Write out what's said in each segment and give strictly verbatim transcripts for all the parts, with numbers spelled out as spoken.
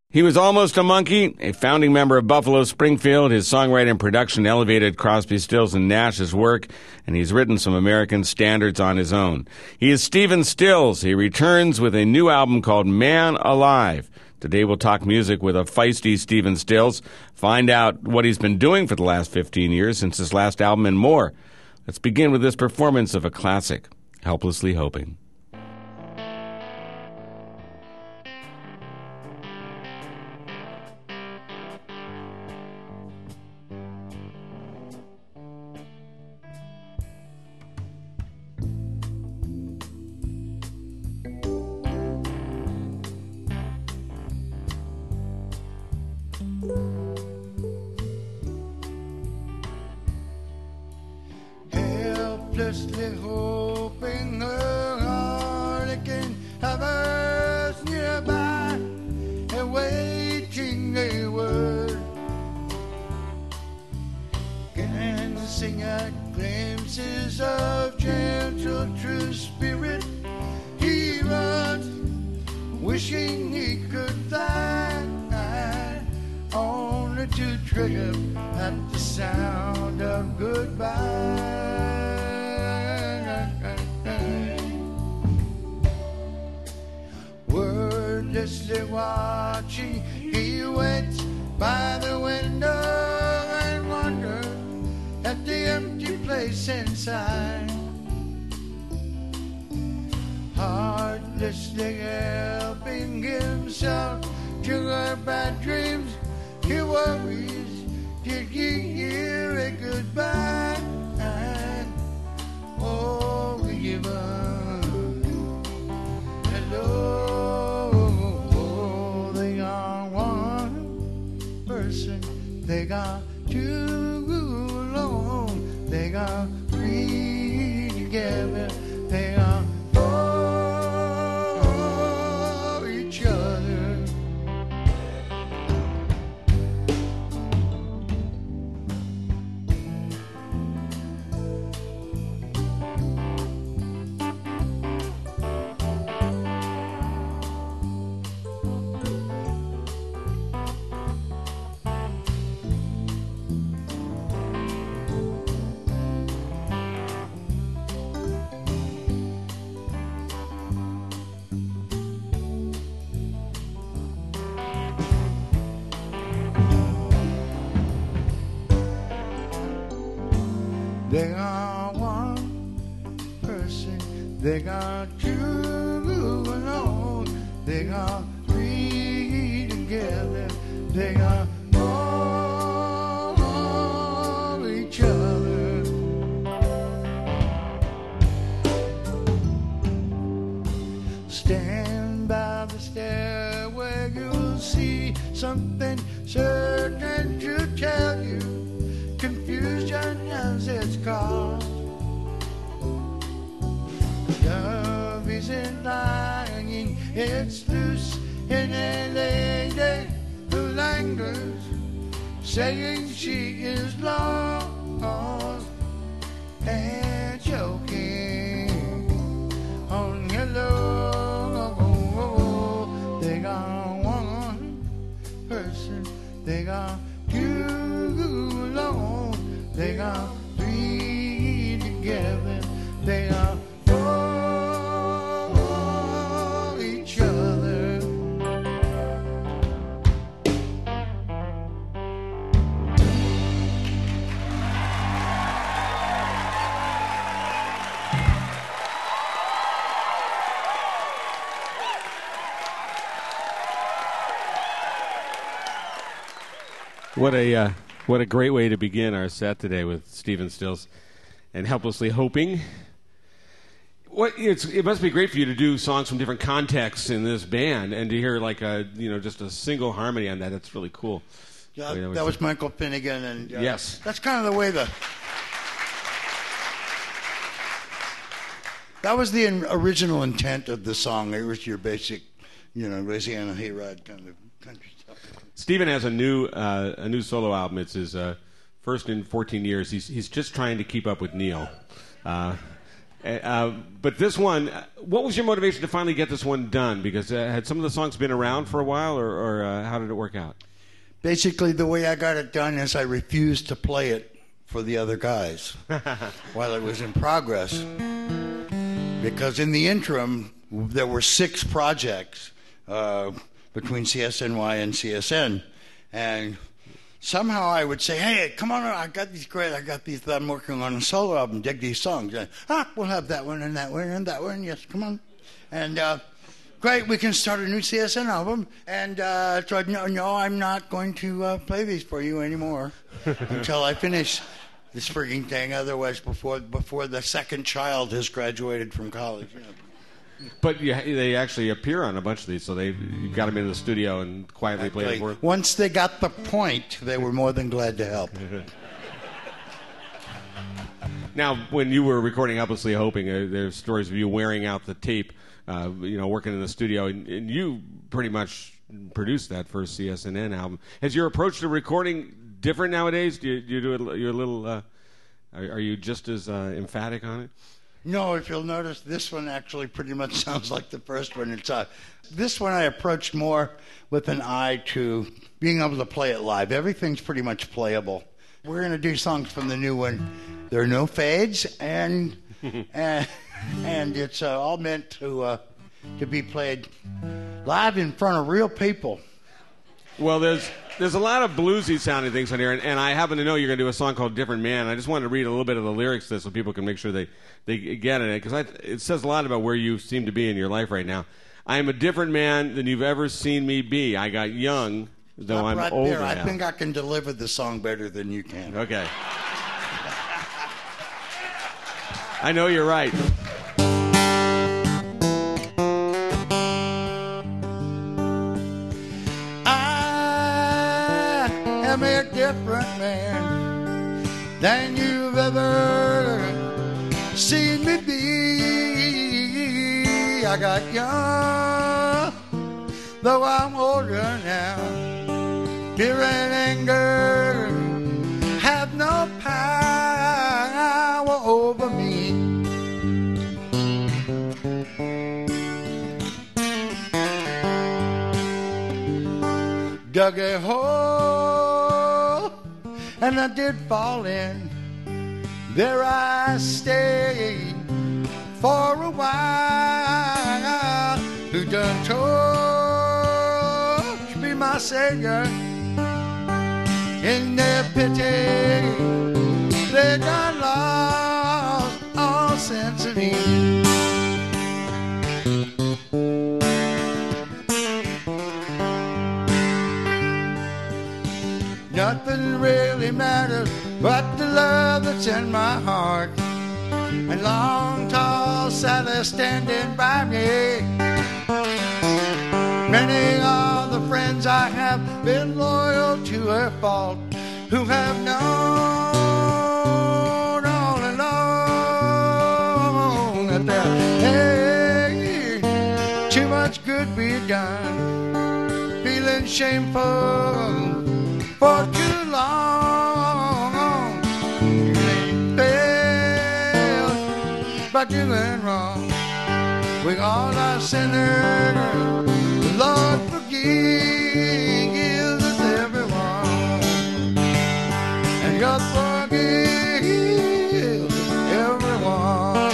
He was almost a monkey, a founding member of Buffalo Springfield. His songwriting and production elevated Crosby, Stills, and Nash's work, and he's written some American standards on his own. He is Stephen Stills. He returns with a new album called Man Alive. Today we'll talk music with a feisty Stephen Stills, find out what he's been doing for the last fifteen years since his last album, and more. Let's begin with this performance of a classic, Helplessly Hoping. Helplessly hoping her heart can have us nearby and waiting a word. Can sing out glimpses of gentle true spirit. He runs wishing he could fly, only to trigger at the sound of goodbye. Wordlessly watching, he waits by the window and wonders at the empty place inside. Heartlessly helping himself to her bad dreams, he worries, did he hear a goodbye? And oh, even hello. They got two alone, they got three together, they are for each other. They are one person, they got two alone, they got three together, they got all each other. Stand by the stairway, you'll see something certain to tell you. Confusion has its cause. Love isn't lying, it's loose in a lady who lingers, saying she is lost and choking on hello. They got one person, they got two alone, they got three together, they are for each other. What a uh, what a great way to begin our set today with Stephen Stills and Helplessly Hoping. What it's, it must be great for you to do songs from different contexts in this band and to hear like a you know just a single harmony on that. That's really cool. Yeah, that was, that was Michael Finnegan, and uh, yes, that's kind of the way the that was the original intent of the song. It was your basic, you know, Louisiana hayride kind of country stuff. Stephen has a new uh, a new solo album. It's his uh, first in fourteen years. He's he's just trying to keep up with Neil. Uh, Uh, but this one, what was your motivation to finally get this one done? Because uh, had some of the songs been around for a while, or, or uh, how did it work out? Basically, the way I got it done is I refused to play it for the other guys while it was in progress. Because in the interim, there were six projects uh, between C S N Y and C S N. And somehow I would say, hey, come on, I got these great, I got these, I'm working on a solo album, dig these songs. And, ah, we'll have that one and that one and that one, yes, come on. And uh, great, we can start a new C S N album. And uh, so, no, no, I'm not going to uh, play these for you anymore until I finish this frigging thing. Otherwise, before before the second child has graduated from college. You know. But yeah, they actually appear on a bunch of these, so they you got them into the studio and quietly played it for them. Once they got the point, they were more than glad to help. Now, when you were recording Helplessly Hoping, uh, there's stories of you wearing out the tape, uh, you know, working in the studio, and, and you pretty much produced that first C S N N album. Has your approach to recording different nowadays? Do you, do you do it? You're a little. Uh, are, are you just as uh, emphatic on it? No, if you'll notice, this one actually pretty much sounds like the first one. It's uh, this one I approached more with an eye to being able to play it live. Everything's pretty much playable. We're going to do songs from the new one. There are no fades, and and, and it's uh, all meant to uh, to be played live in front of real people. Well, there's there's a lot of bluesy sounding things on here, and, and I happen to know you're going to do a song called Different Man. I just wanted to read a little bit of the lyrics to this so people can make sure they, they get it, because it says a lot about where you seem to be in your life right now. I am a different man than you've ever seen me be. I got young, though Stop I'm right older there. I now. think I can deliver the song better than you can. Okay. I know you're right. I'm a different man than you've ever seen me be. I got young, though I'm older now. Fear and anger have no power over me. Dug a hole and I did fall in. There I stayed for a while. Who done touched me, my Savior? In their pity, they done lost all sense of me. Nothing really matters but the love that's in my heart. And long, tall Sally standing by me. Many are the friends I have been loyal to her fault, who have known all along that there ain't too much good be done, feeling shameful for too long. You ain't failed by doing wrong. We all are sinners. The Lord forgives us everyone, and God forgives everyone.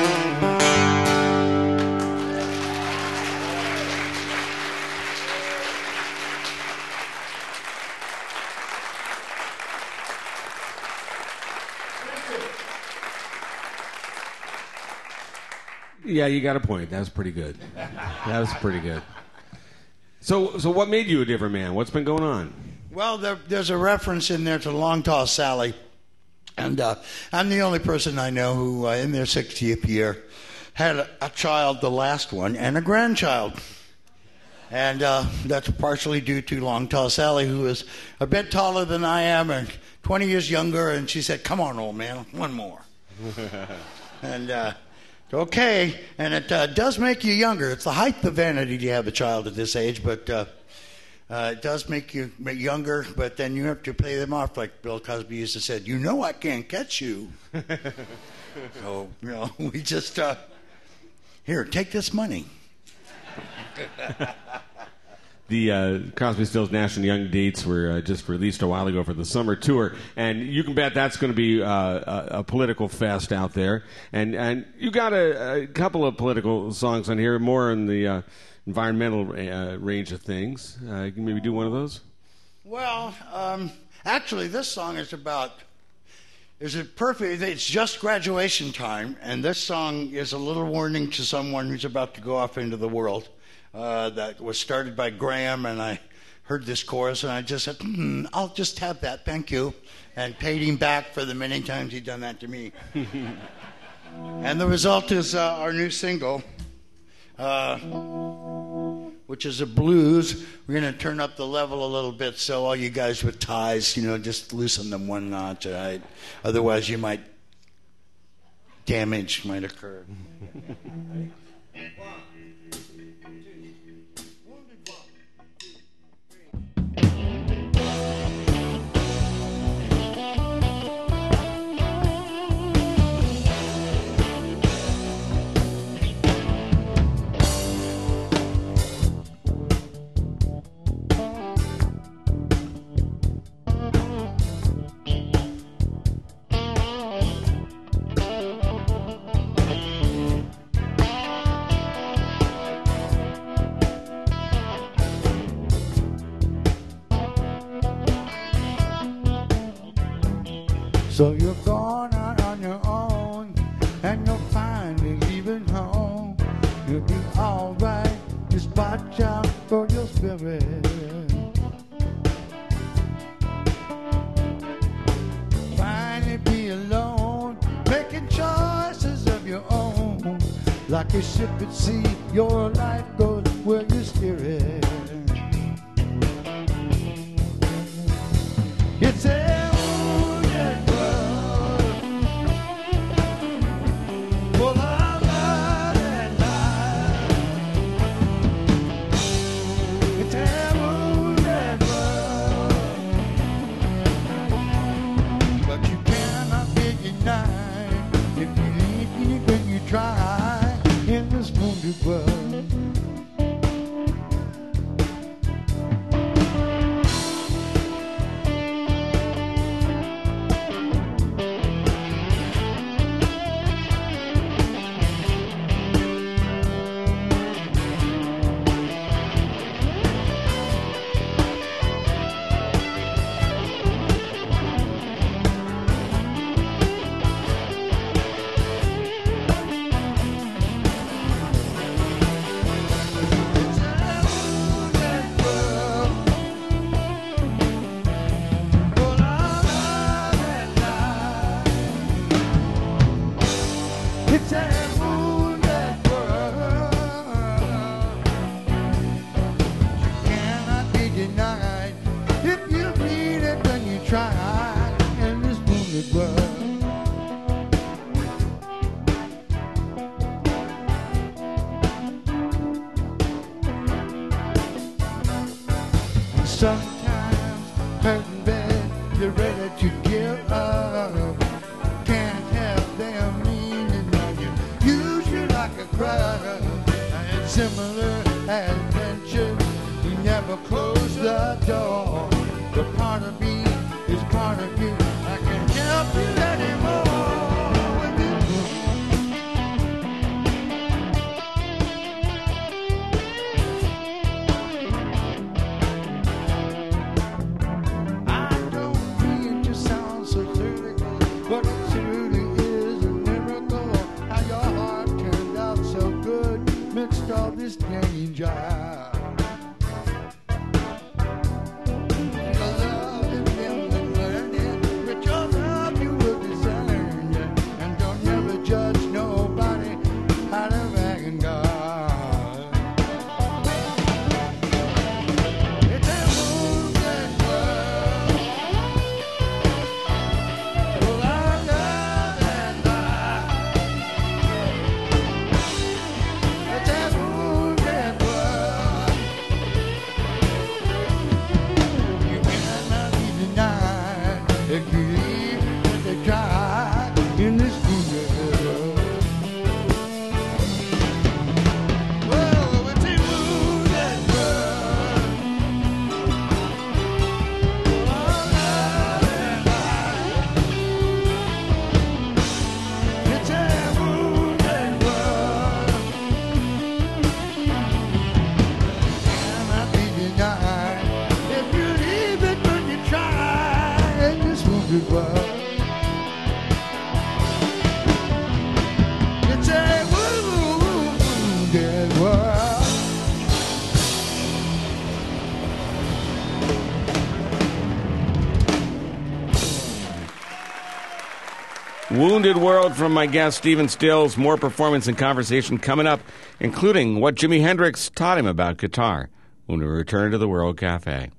Yeah, you got a point. That was pretty good. That was pretty good. So, so what made you a different man? What's been going on? Well, there, there's a reference in there to Long Tall Sally, and uh, I'm the only person I know who, uh, in their sixtieth year, had a, a child, the last one, and a grandchild. And uh, that's partially due to Long Tall Sally, who is a bit taller than I am and twenty years younger, and she said, "Come on, old man, one more." and uh, okay, and it uh, does make you younger. It's the height of vanity to have a child at this age, but uh, Uh, it does make you younger, but then you have to pay them off, like Bill Cosby used to say, you know I can't catch you. So, you know, we just, uh, here, take this money. The uh, Crosby, Stills, Nash and Young dates were uh, just released a while ago for the summer tour, and you can bet that's going to be uh, a, a political fest out there. And and you got a, a couple of political songs on here, more in the uh, environmental uh, range of things. Uh, you can maybe do one of those? Well, um, actually, this song is about, is it perfect? It's just graduation time, and this song is a little warning to someone who's about to go off into the world. Uh, that was started by Graham, and I heard this chorus, and I just said, hmm, I'll just have that, thank you, and paid him back for the many times he'd done that to me. And the result is uh, our new single, uh, which is a blues. We're going to turn up the level a little bit, so all you guys with ties, you know, just loosen them one notch, all right? Otherwise, you might, damage might occur. So you're going out on your own, and you'll find it leaving home. You'll be alright, just watch out for your spirit. Finally be alone, making choices of your own. Like a ship at sea, your life goes where you steer it. It's a try in this wounded world. Sometimes hurting bad, you're ready to give up. Can't help them leaning on you, use you like a crowd. And similar adventures, you never close the door. But part of me is part of you, I can't help you anymore. All this danger, your love is building, learning, wounded world. It's a wounded world. Wounded World from my guest, Stephen Stills. More performance and conversation coming up, including what Jimi Hendrix taught him about guitar when we return to the World Cafe.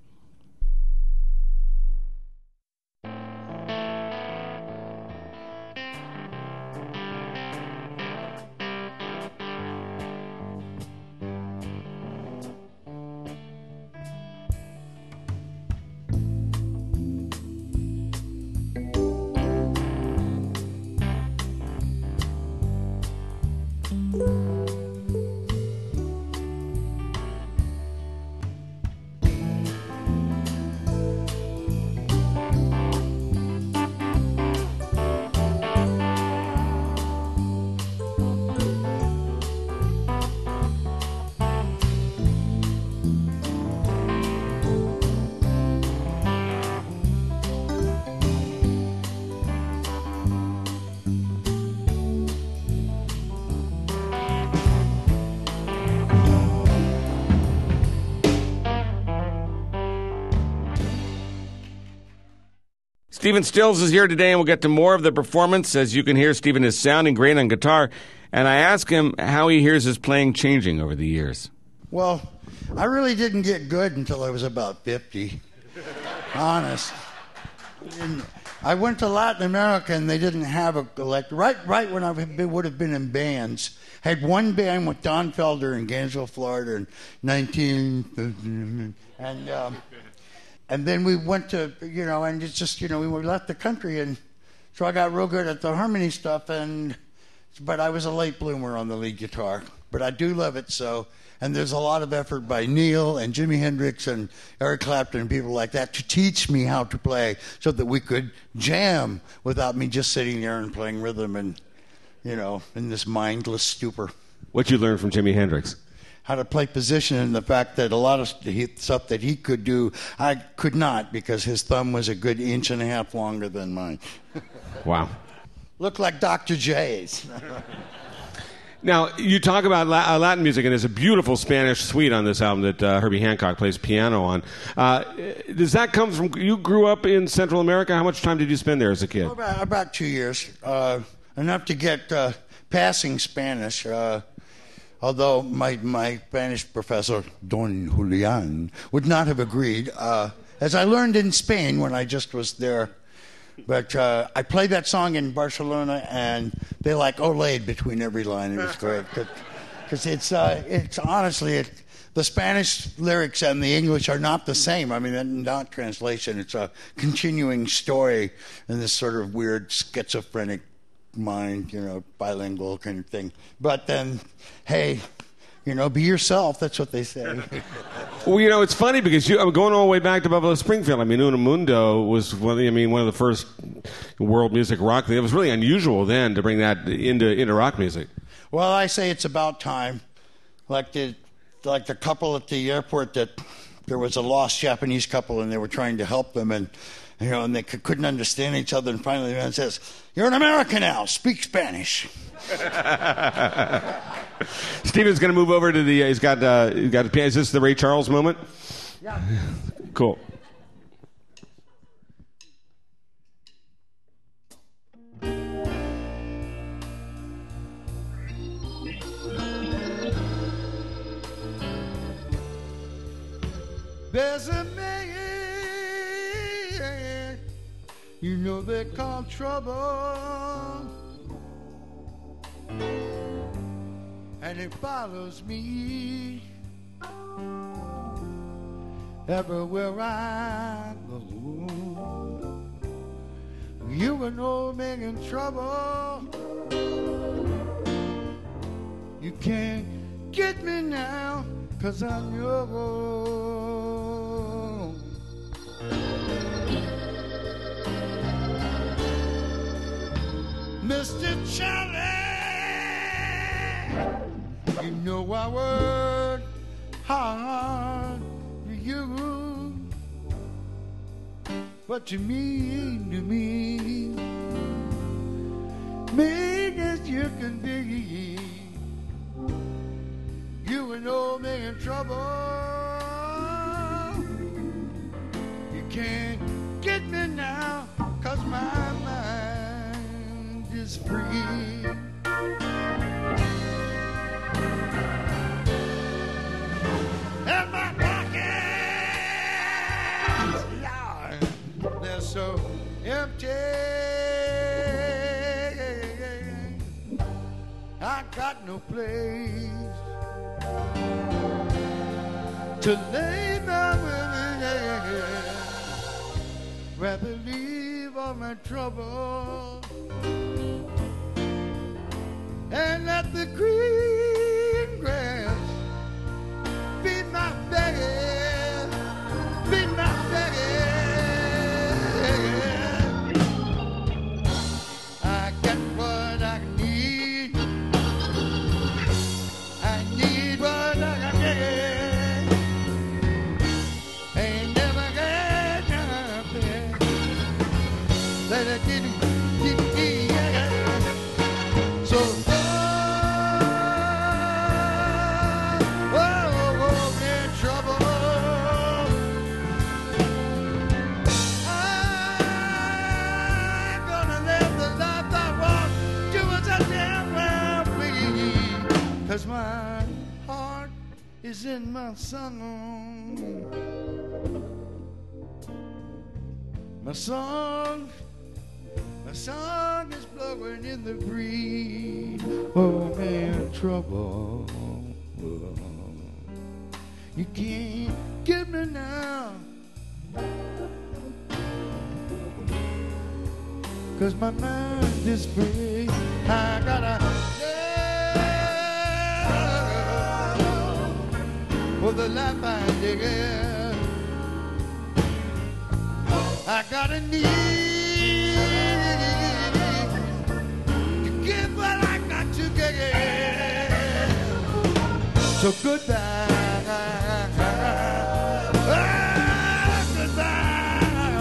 Stephen Stills is here today, and we'll get to more of the performance. As you can hear, Stephen is sounding great on guitar, and I asked him how he hears his playing changing over the years. Well, I really didn't get good until I was about fifty. Honest. And I went to Latin America, and they didn't have a elect. Right, right when I would have been in bands, I had one band with Don Felder in Gainesville, Florida, in nineteen, and. Um, And then we went to, you know, and it's just, you know, we left the country, and so I got real good at the harmony stuff, and, but I was a late bloomer on the lead guitar, but I do love it, so, and there's a lot of effort by Neil and Jimi Hendrix and Eric Clapton and people like that to teach me how to play so that we could jam without me just sitting there and playing rhythm and, you know, in this mindless stupor. What you learned from Jimi Hendrix? How to play position, and the fact that a lot of stuff that he could do, I could not, because his thumb was a good inch and a half longer than mine. Wow. Looked like Doctor J's. Now, you talk about Latin music, and there's a beautiful Spanish suite on this album that uh, Herbie Hancock plays piano on. Uh, does that come from, you grew up in Central America? How much time did you spend there as a kid? Oh, about, about two years. Uh, enough to get uh, passing Spanish. Uh, Although my, my Spanish professor, Don Julian, would not have agreed, uh, as I learned in Spain when I just was there. But uh, I played that song in Barcelona, and they like Olayed between every line. It was great. Because it's, uh, it's honestly, it, the Spanish lyrics and the English are not the same. I mean, not translation. It's a continuing story in this sort of weird schizophrenic mind, you know, bilingual kind of thing. But then, hey, you know, be yourself. That's what they say. Well, you know, it's funny because you, I'm going all the way back to Buffalo Springfield. I mean, Una Mundo was one. Of the, I mean, one of the first world music rock. It was really unusual then to bring that into into rock music. Well, I say it's about time. Like the like the couple at the airport that there was a lost Japanese couple, and they were trying to help them, and. You know, and they c- couldn't understand each other, and finally the man says, "You're an American now, speak Spanish." Steven's going to move over to the, uh, he's got, uh, he's got, is this the Ray Charles moment? Yeah. Cool. There's a man, you know they call trouble, and it follows me everywhere I go. You an old man in trouble, you can't get me now, 'cause I know. Mister Charlie, you know I work hard for you. but to me, to me, mean as you can be. You and old man in trouble. You can't get me now, 'cause my mind is free. And my pockets, Lord, they're so empty. I got no place to lay my head. Rather leave all my trouble and let the green grass be my bed, be my bed. I get what I need, I need what I get. Ain't never got nothing that I didn't get. So my heart is in my song. My song, my song is blowing in the breeze. Oh man, trouble. You can't get me now, 'cause my mind is free. I gotta for the life I live, I gotta need to give what I got to get. So goodbye, ah, goodbye,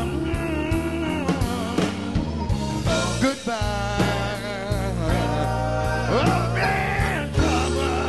mm, goodbye. Oh man, trouble.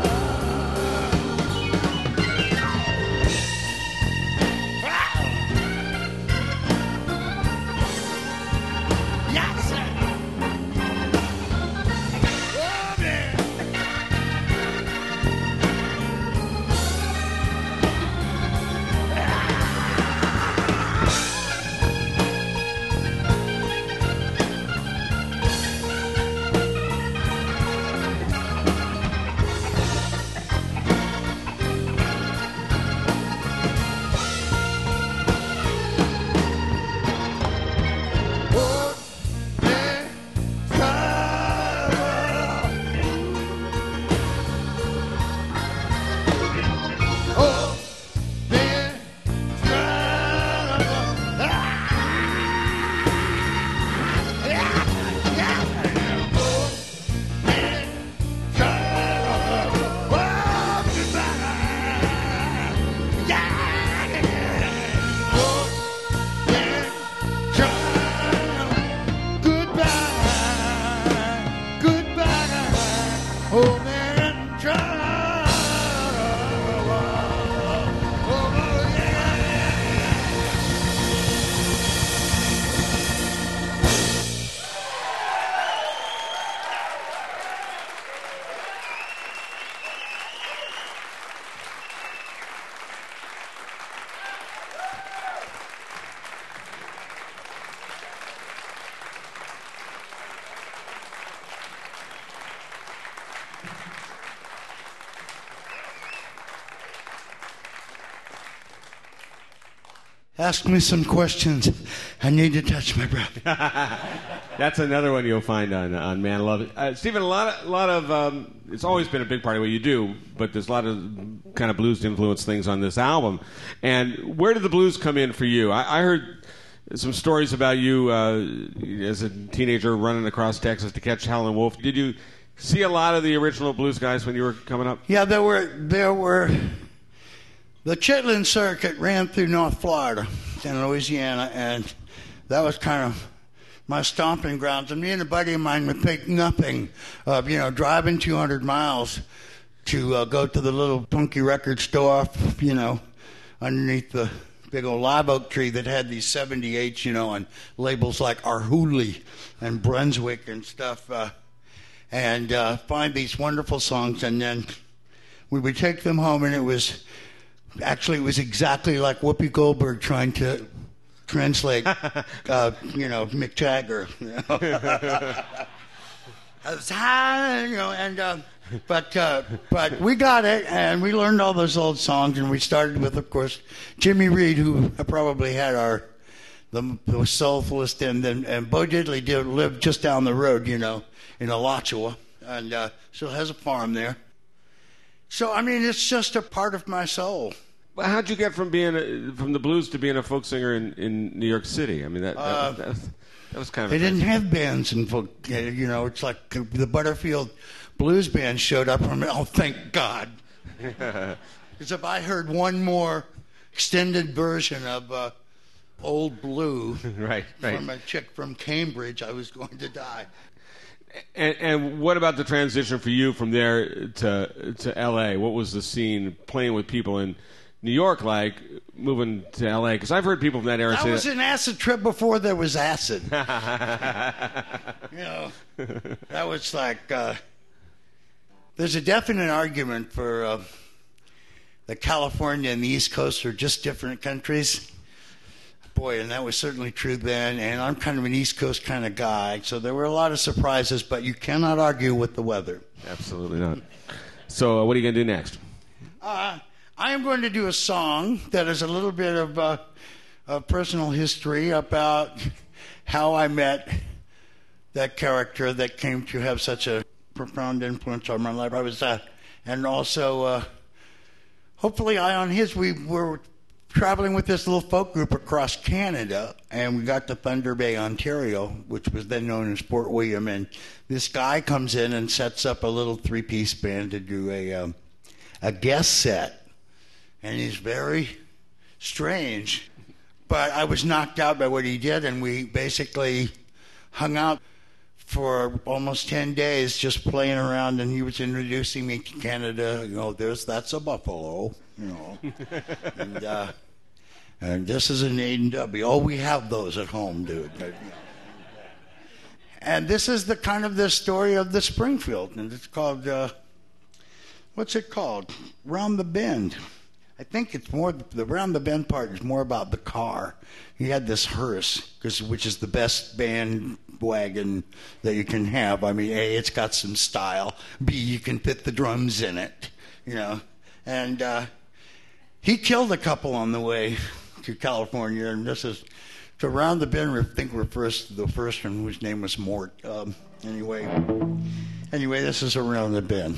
Ask me some questions. I need to touch my breath. That's another one you'll find on on Man Love. Uh, Stephen, a lot of, a lot of um, it's always been a big part of what you do, but there's a lot of kind of blues influenced things on this album. And where did the blues come in for you? I, I heard some stories about you uh, as a teenager running across Texas to catch Howlin' Wolf. Did you see a lot of the original blues guys when you were coming up? Yeah, there were there were. The Chitlin circuit ran through North Florida. in Louisiana, and that was kind of my stomping grounds. And me and a buddy of mine would think nothing of, you know, driving two hundred miles to uh, go to the little punky record store, you know, underneath the big old live oak tree that had these seventy-eights, you know, and labels like Arhoolie and Brunswick and stuff, uh, and uh, find these wonderful songs. And then we would take them home, and it was, actually it was exactly like Whoopi Goldberg trying to translate, uh, you know, Mick Jagger. You know? I was high, you know, and... Uh, But uh, but we got it, and we learned all those old songs, and we started with, of course, Jimmy Reed, who probably had our the, the soulfulest, and then and Bo Diddley did live just down the road, you know, in Alachua, and uh, still has a farm there. So I mean, it's just a part of my soul. Well, how'd you get from being a, from the blues to being a folk singer in, in New York City? I mean, that that, uh, that, was, that was kind of. They didn't have bands in folk, you know. It's like the Butterfield Blues band showed up from, oh, thank God. Because if I heard one more extended version of uh, Old Blue right, right. from a chick from Cambridge, I was going to die. And, and what about the transition for you from there to to L A? What was the scene playing with people in New York like, moving to L A? Because I've heard people from that era that say was that. an acid trip before there was acid. You know, that was like... Uh, There's a definite argument for uh, that California and the East Coast are just different countries. Boy, and that was certainly true then, and I'm kind of an East Coast kind of guy, so there were a lot of surprises, but you cannot argue with the weather. Absolutely not. So uh, what are you going to do next? Uh, I am going to do a song that is a little bit of uh, a personal history about how I met that character that came to have such a profound influence on my life. I was, uh, and also, uh, hopefully, I on his. We were traveling with this little folk group across Canada, and we got to Thunder Bay, Ontario, which was then known as Fort William. And this guy comes in and sets up a little three-piece band to do a um, a guest set, and he's very strange. But I was knocked out by what he did, and we basically hung out for almost ten days just playing around, and he was introducing me to Canada. You know, there's, that's a buffalo, you know. and, uh, and this is an A and W. Oh, we have those at home, dude. And this is the kind of the story of the Springfield, and it's called, uh, what's it called? Round the Bend. I think it's more, the Round the Bend part is more about the car. He had this hearse, cause, which is the best band wagon that you can have. I mean, A, it's got some style. B, you can fit the drums in it, you know. And uh, he killed a couple on the way to California, and this is, to Round the Bend, I think refers to the first one, whose name was Mort. Um, anyway, anyway, this is Around the Bend.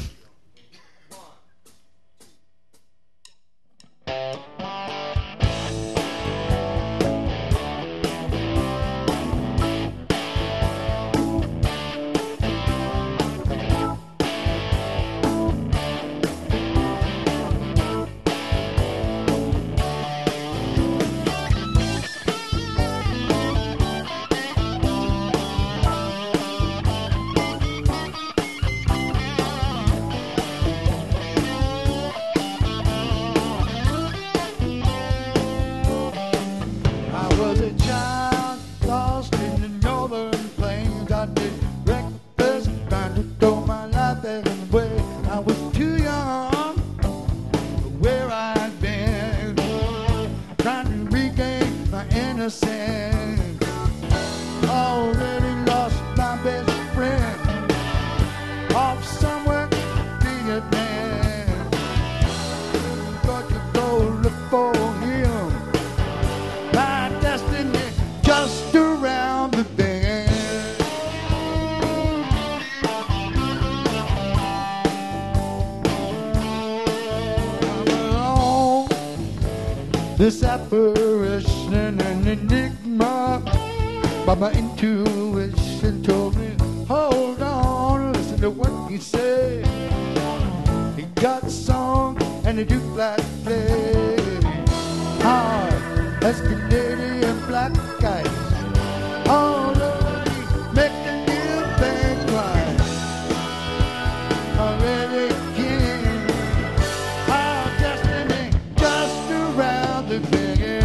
This apparition and enigma, but my intuition told me, hold on, listen to what he said. He got a song and a Duke like play, hard as Canadian. black guys already make the new things right. Already king, our destiny just around the bend.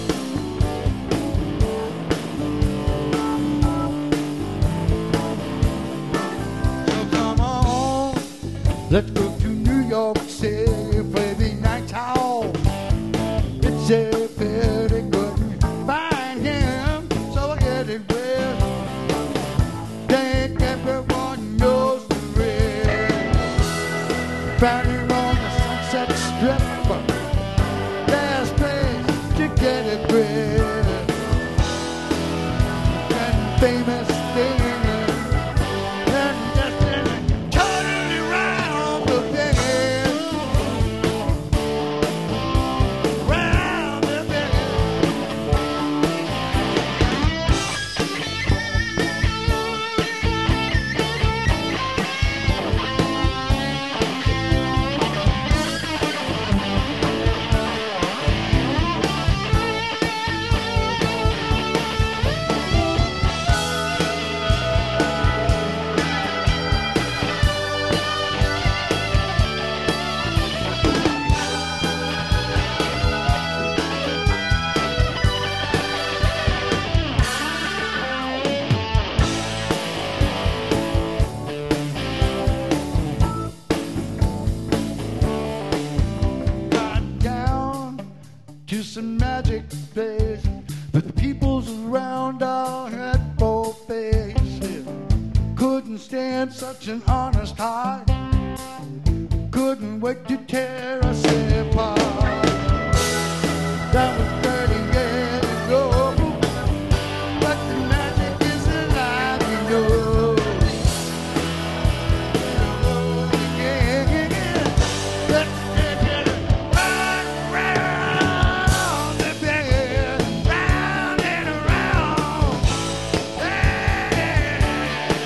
So come on, let's go to New York City for the night hall. It's a pity couldn't find him, so I get it well. Think everyone knows the real. Found him on the Sunset Strip. There's place to get it real. And famous thing. And destiny totally round the bend. Round the bend. Got down to some magic place, but the peoples around all had both faces. Couldn't stand such an honest heart. Couldn't wait to tear us apart. That was thirty years ago, but the magic is alive, you know. Yeah, yeah, yeah. Let's take it round, round the bend, round and around. Hey.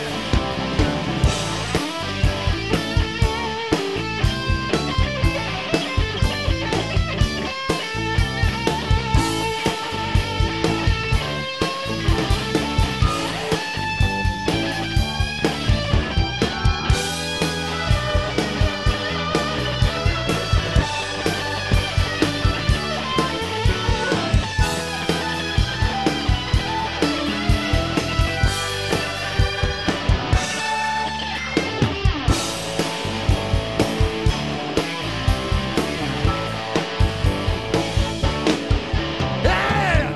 Yeah.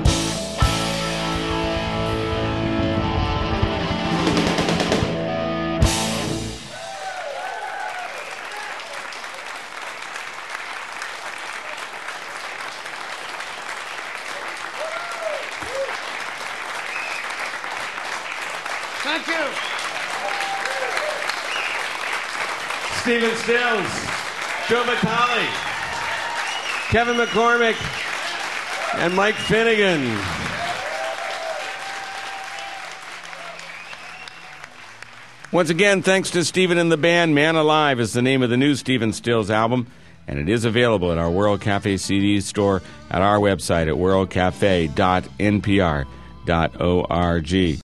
Thank you. Stephen Stills, Joe Vitale, Kevin McCormick, and Mike Finnegan. Once again, thanks to Stephen and the band. Man Alive is the name of the new Stephen Stills album, and it is available at our World Cafe C D store at our website at world cafe dot n p r dot org.